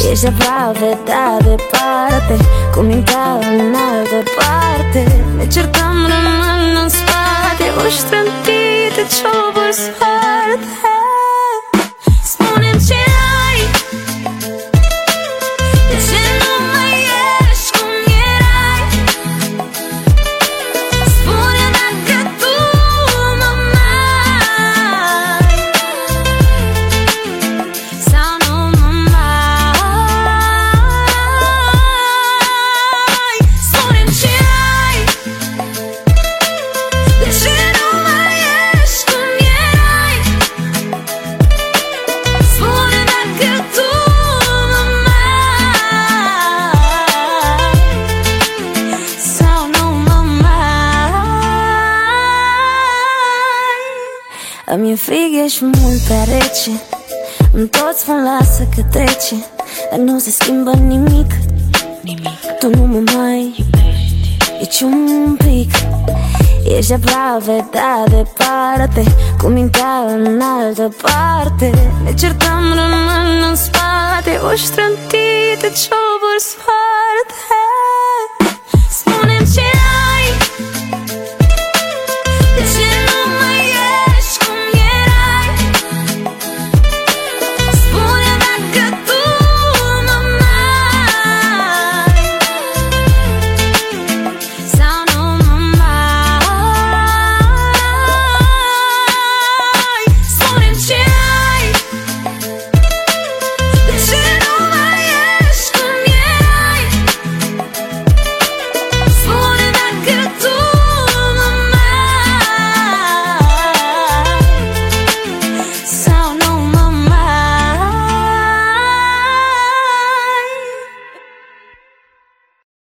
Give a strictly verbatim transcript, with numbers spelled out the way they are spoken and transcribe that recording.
Ești aproape, da, departe, cu mintea în altă parte. Ne certăm, rămân în spate, uși trântite, cioburi sparte. Spune-mi ce ai, de ce nu mai ești cum erai. Spune dacă tu mă mai sau nu mă mai. Spune-mi ce ai, de ce nu mai ești cum erai. Spune dacă tu mă mai sau nu mă mai. Îmi e frig, ești mult prea rece, îmi tot spun lasă că trece, dar nu se schimbă nimic. Tu nu mă mai nici un pic. Ești aproape, da, departe, cu mintea în altă parte. Ne certăm, rămân în spate, uși trântite, cioburi spate.